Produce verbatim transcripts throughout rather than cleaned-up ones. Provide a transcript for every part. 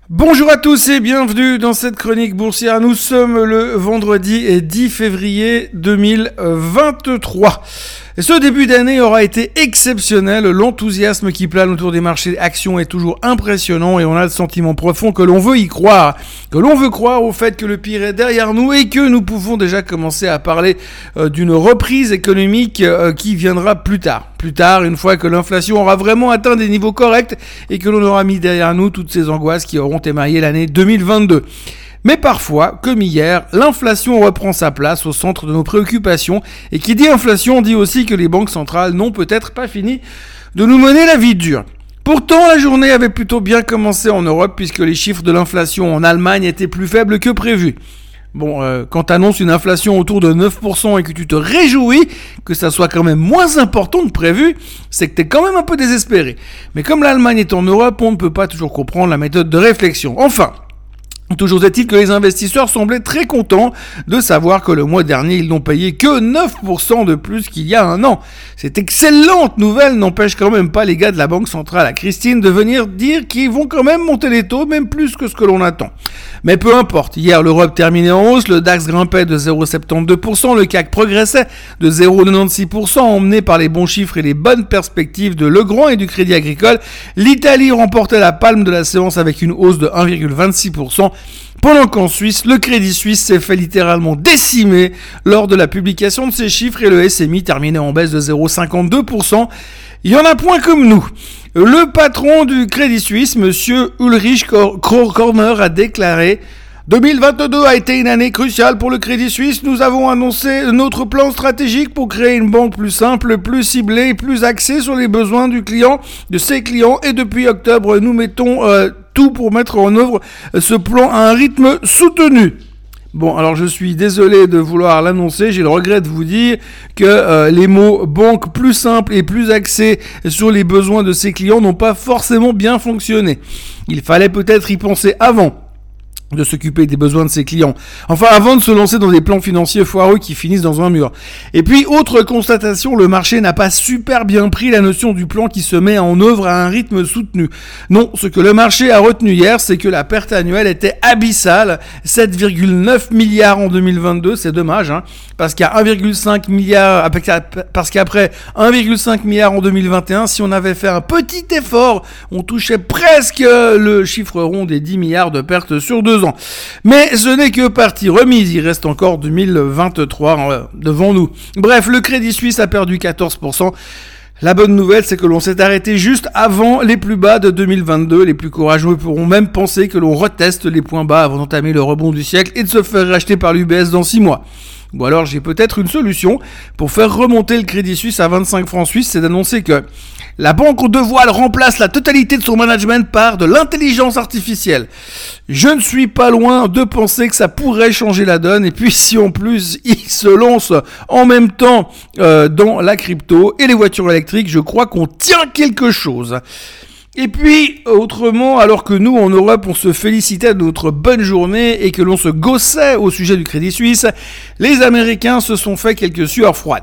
Bonjour à tous et bienvenue dans cette chronique boursière. Nous sommes le vendredi dix février deux mille vingt-trois. Et ce début d'année aura été exceptionnel. L'enthousiasme qui plane autour des marchés actions est toujours impressionnant et on a le sentiment profond que l'on veut y croire. Que l'on veut croire au fait que le pire est derrière nous et que nous pouvons déjà commencer à parler euh, d'une reprise économique euh, qui viendra plus tard. Plus tard, une fois que l'inflation aura vraiment atteint des niveaux corrects et que l'on aura mis derrière nous toutes ces angoisses qui auront émaillé l'année deux mille vingt-deux. Mais parfois, comme hier, l'inflation reprend sa place au centre de nos préoccupations. Et qui dit inflation dit aussi que les banques centrales n'ont peut-être pas fini de nous mener la vie dure. Pourtant, la journée avait plutôt bien commencé en Europe puisque les chiffres de l'inflation en Allemagne étaient plus faibles que prévu. Bon, euh, quand t'annonces une inflation autour de neuf pour cent et que tu te réjouis que ça soit quand même moins important que prévu, c'est que t'es quand même un peu désespéré. Mais comme l'Allemagne est en Europe, on ne peut pas toujours comprendre la méthode de réflexion. Enfin, toujours est-il que les investisseurs semblaient très contents de savoir que le mois dernier, ils n'ont payé que neuf pour cent de plus qu'il y a un an. Cette excellente nouvelle n'empêche quand même pas les gars de la Banque centrale à Christine de venir dire qu'ils vont quand même monter les taux, même plus que ce que l'on attend. Mais peu importe, hier l'Europe terminait en hausse, le DAX grimpait de zéro virgule soixante-douze pour cent, le C A C progressait de zéro virgule quatre-vingt-seize pour cent, emmené par les bons chiffres et les bonnes perspectives de Legrand et du Crédit Agricole. L'Italie remportait la palme de la séance avec une hausse de un virgule vingt-six pour cent. Pendant qu'en Suisse, le Crédit Suisse s'est fait littéralement décimer lors de la publication de ces chiffres et le S M I terminait en baisse de zéro virgule cinquante-deux pour cent. Il y en a point comme nous. Le patron du Crédit Suisse, monsieur Ulrich Körner, a déclaré « deux mille vingt-deux a été une année cruciale pour le Crédit Suisse. Nous avons annoncé notre plan stratégique pour créer une banque plus simple, plus ciblée, plus axée sur les besoins du client, de ses clients. Et depuis octobre, nous mettons euh, tout pour mettre en œuvre ce plan à un rythme soutenu. » Bon, alors je suis désolé de vouloir l'annoncer, j'ai le regret de vous dire que euh, les mots « banque plus simple et plus axée sur les besoins de ses clients » n'ont pas forcément bien fonctionné. Il fallait peut-être y penser avant de s'occuper des besoins de ses clients. Enfin, avant de se lancer dans des plans financiers foireux qui finissent dans un mur. Et puis, autre constatation, le marché n'a pas super bien pris la notion du plan qui se met en œuvre à un rythme soutenu. Non, ce que le marché a retenu hier, c'est que la perte annuelle était abyssale, sept virgule neuf milliards en deux mille vingt-deux, c'est dommage, hein, parce qu'il y a un virgule cinq milliard, parce qu'après un virgule cinq milliard en deux mille vingt et un, si on avait fait un petit effort, on touchait presque le chiffre rond des dix milliards de pertes sur deux ans. Mais ce n'est que partie remise, il reste encore deux mille vingt-trois devant nous. Bref, le Crédit Suisse a perdu quatorze pour cent. La bonne nouvelle, c'est que l'on s'est arrêté juste avant les plus bas de deux mille vingt-deux. Les plus courageux pourront même penser que l'on reteste les points bas avant d'entamer le rebond du siècle et de se faire racheter par l'U B S dans six mois. Ou alors j'ai peut-être une solution pour faire remonter le Crédit Suisse à vingt-cinq francs suisses, c'est d'annoncer que la banque de voile remplace la totalité de son management par de l'intelligence artificielle. Je ne suis pas loin de penser que ça pourrait changer la donne. Et puis si en plus il se lance en même temps euh, dans la crypto et les voitures électriques, je crois qu'on tient quelque chose. Et puis, autrement, alors que nous, en Europe, on se félicitait de notre bonne journée et que l'on se gaussait au sujet du Crédit Suisse, les Américains se sont fait quelques sueurs froides.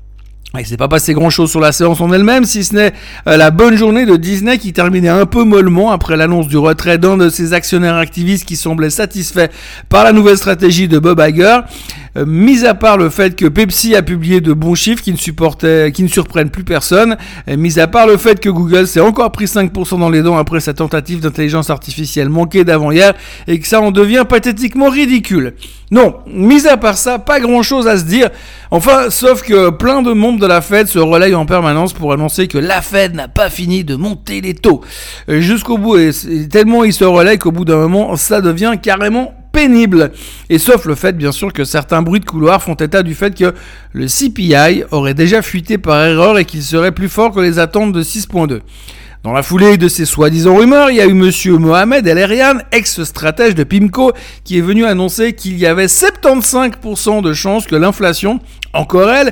Il ne s'est pas passé grand-chose sur la séance en elle-même, si ce n'est euh, la bonne journée de Disney qui terminait un peu mollement après l'annonce du retrait d'un de ses actionnaires activistes qui semblait satisfait par la nouvelle stratégie de Bob Iger. Euh, mis à part le fait que Pepsi a publié de bons chiffres qui ne supportaient, qui ne surprennent plus personne, euh, mis à part le fait que Google s'est encore pris cinq pour cent dans les dents après sa tentative d'intelligence artificielle manquée d'avant-hier et que ça en devient pathétiquement ridicule. Non, mis à part ça, pas grand-chose à se dire. Enfin, sauf que plein de membres de la Fed se relayent en permanence pour annoncer que la Fed n'a pas fini de monter les taux. Euh, jusqu'au bout, et, et tellement ils se relayent qu'au bout d'un moment, ça devient carrément pénible. Et sauf le fait, bien sûr, que certains bruits de couloir font état du fait que le C P I aurait déjà fuité par erreur et qu'il serait plus fort que les attentes de six virgule deux. Dans la foulée de ces soi-disant rumeurs, il y a eu monsieur Mohamed El-Erian, ex-stratège de Pimco, qui est venu annoncer qu'il y avait soixante-quinze pour cent de chances que l'inflation, encore elle,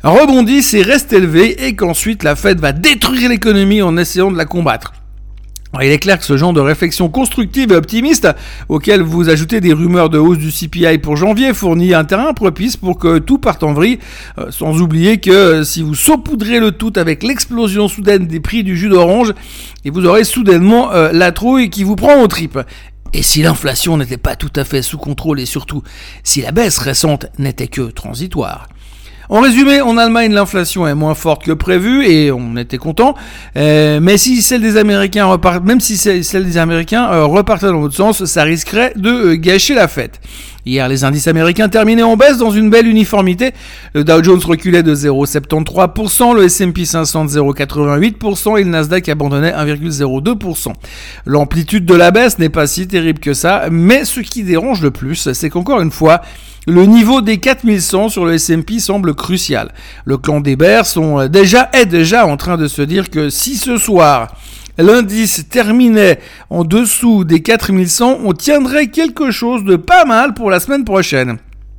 rebondisse et reste élevée et qu'ensuite la Fed va détruire l'économie en essayant de la combattre. Il est clair que ce genre de réflexion constructive et optimiste, auquel vous ajoutez des rumeurs de hausse du C P I pour janvier, fournit un terrain propice pour que tout parte en vrille, euh, sans oublier que euh, si vous saupoudrez le tout avec l'explosion soudaine des prix du jus d'orange, et vous aurez soudainement euh, la trouille qui vous prend aux tripes. Et si l'inflation n'était pas tout à fait sous contrôle et surtout si la baisse récente n'était que transitoire. En résumé, en Allemagne, l'inflation est moins forte que prévu et on était content. Euh, mais si celle des Américains repart, même si celle des Américains euh, repartait dans l'autre sens, ça risquerait de euh, gâcher la fête. Hier, les indices américains terminaient en baisse dans une belle uniformité. Le Dow Jones reculait de zéro virgule soixante-treize pour cent, le S and P cinq cents de zéro virgule quatre-vingt-huit pour cent et le Nasdaq abandonnait un virgule zéro deux pour cent. L'amplitude de la baisse n'est pas si terrible que ça, mais ce qui dérange le plus, c'est qu'encore une fois, le niveau des quatre mille cent sur le S and P semble crucial. Le clan des bears sont déjà, est déjà en train de se dire que si ce soir, l'indice terminait en dessous des quatre mille cent, on tiendrait quelque chose de pas mal pour la semaine prochaine.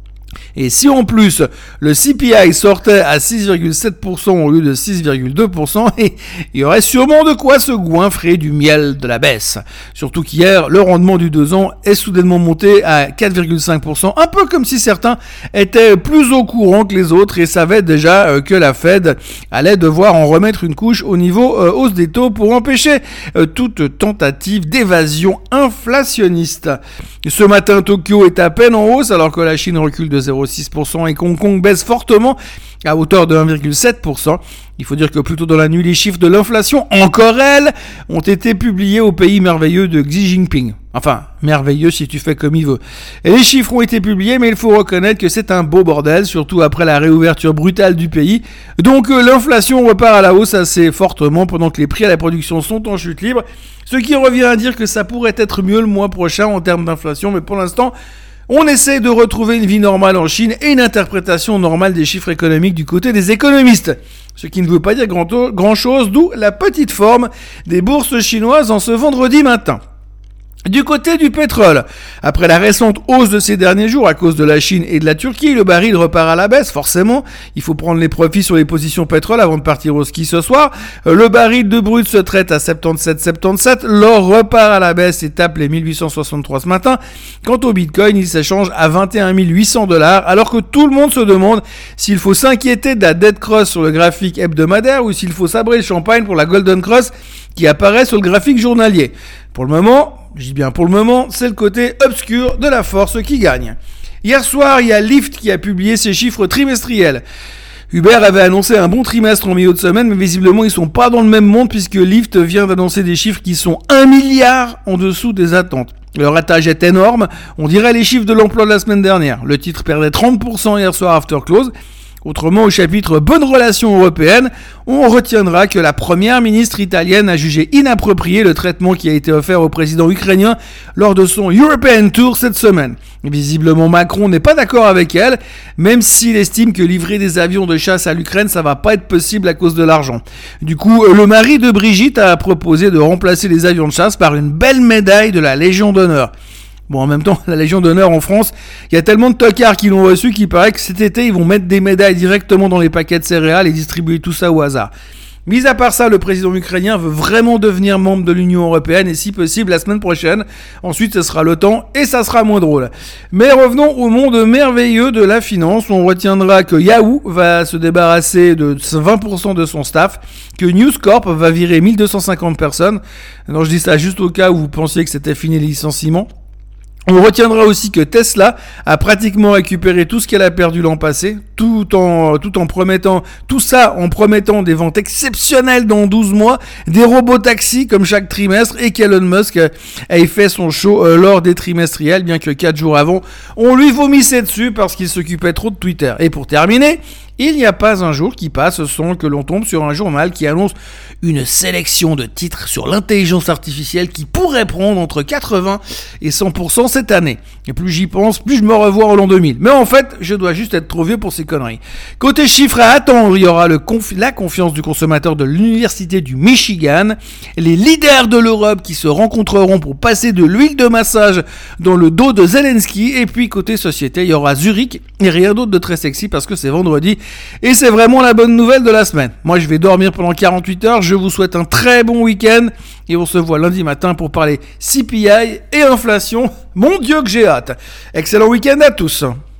Et si en plus le C P I sortait à six virgule sept pour cent au lieu de six virgule deux pour cent, il y aurait sûrement de quoi se goinfrer du miel de la baisse. Surtout qu'hier, le rendement du deux ans est soudainement monté à quatre virgule cinq pour cent, un peu comme si certains étaient plus au courant que les autres et savaient déjà que la Fed allait devoir en remettre une couche au niveau euh, hausse des taux pour empêcher euh, toute tentative d'évasion inflationniste. Ce matin, Tokyo est à peine en hausse alors que la Chine recule de zéro virgule six pour cent et Hong Kong baisse fortement à hauteur de un virgule sept pour cent. Il faut dire que plus tôt dans la nuit, les chiffres de l'inflation, encore elles, ont été publiés au pays merveilleux de Xi Jinping. Enfin, merveilleux si tu fais comme il veut. Et les chiffres ont été publiés, mais il faut reconnaître que c'est un beau bordel, surtout après la réouverture brutale du pays. Donc euh, l'inflation repart à la hausse assez fortement pendant que les prix à la production sont en chute libre, ce qui revient à dire que ça pourrait être mieux le mois prochain en termes d'inflation, mais pour l'instant, on essaie de retrouver une vie normale en Chine et une interprétation normale des chiffres économiques du côté des économistes. Ce qui ne veut pas dire grand, grand chose, d'où la petite forme des bourses chinoises en ce vendredi matin. Du côté du pétrole, après la récente hausse de ces derniers jours à cause de la Chine et de la Turquie, le baril repart à la baisse, forcément. Il faut prendre les profits sur les positions pétrole avant de partir au ski ce soir. Le baril de brut se traite à soixante-dix-sept virgule soixante-dix-sept. L'or repart à la baisse et tape les mille huit cent soixante-trois ce matin. Quant au Bitcoin, il s'échange à vingt et un mille huit cents dollars, alors que tout le monde se demande s'il faut s'inquiéter de la dead cross sur le graphique hebdomadaire ou s'il faut sabrer le champagne pour la golden cross qui apparaît sur le graphique journalier. Pour le moment, je dis bien pour le moment, c'est le côté obscur de la force qui gagne. Hier soir, il y a Lyft qui a publié ses chiffres trimestriels. Uber avait annoncé un bon trimestre en milieu de semaine, mais visiblement ils sont pas dans le même monde puisque Lyft vient d'annoncer des chiffres qui sont un milliard en dessous des attentes. Le ratage est énorme, on dirait les chiffres de l'emploi de la semaine dernière. Le titre perdait trente pour cent hier soir after close. Autrement, au chapitre Bonnes relations européennes, on retiendra que la première ministre italienne a jugé inapproprié le traitement qui a été offert au président ukrainien lors de son European Tour cette semaine. Visiblement, Macron n'est pas d'accord avec elle, même s'il estime que livrer des avions de chasse à l'Ukraine, ça va pas être possible à cause de l'argent. Du coup, le mari de Brigitte a proposé de remplacer les avions de chasse par une belle médaille de la Légion d'honneur. Bon, en même temps, la Légion d'honneur en France, il y a tellement de tocards qui l'ont reçu qu'il paraît que cet été, ils vont mettre des médailles directement dans les paquets de céréales et distribuer tout ça au hasard. Mis à part ça, le président ukrainien veut vraiment devenir membre de l'Union européenne et si possible la semaine prochaine. Ensuite, ce sera l'OTAN et ça sera moins drôle. Mais revenons au monde merveilleux de la finance. On retiendra que Yahoo va se débarrasser de vingt pour cent de son staff, que News Corp va virer mille deux cent cinquante personnes. Non, je dis ça juste au cas où vous pensiez que c'était fini les licenciements. On retiendra aussi que Tesla a pratiquement récupéré tout ce qu'elle a perdu l'an passé, tout en, tout en promettant, tout ça en promettant des ventes exceptionnelles dans douze mois, des robots taxis comme chaque trimestre et qu'Elon Musk ait fait son show euh, lors des trimestriels, bien que quatre jours avant, on lui vomissait dessus parce qu'il s'occupait trop de Twitter. Et pour terminer, il n'y a pas un jour qui passe sans que l'on tombe sur un journal qui annonce une sélection de titres sur l'intelligence artificielle qui pourrait prendre entre quatre-vingts et cent pour cent cette année. Et plus j'y pense, plus je me revois au l'an deux mille. Mais en fait, je dois juste être trop vieux pour ces conneries. Côté chiffres à attendre, il y aura le confi- la confiance du consommateur de l'Université du Michigan, les leaders de l'Europe qui se rencontreront pour passer de l'huile de massage dans le dos de Zelensky, et puis côté société, il y aura Zurich et rien d'autre de très sexy parce que c'est vendredi et c'est vraiment la bonne nouvelle de la semaine. Moi, je vais dormir pendant quarante-huit heures, je vous souhaite un très bon week-end, et on se voit lundi matin pour parler C P I et inflation. Mon Dieu que j'ai hâte. Excellent week-end à tous.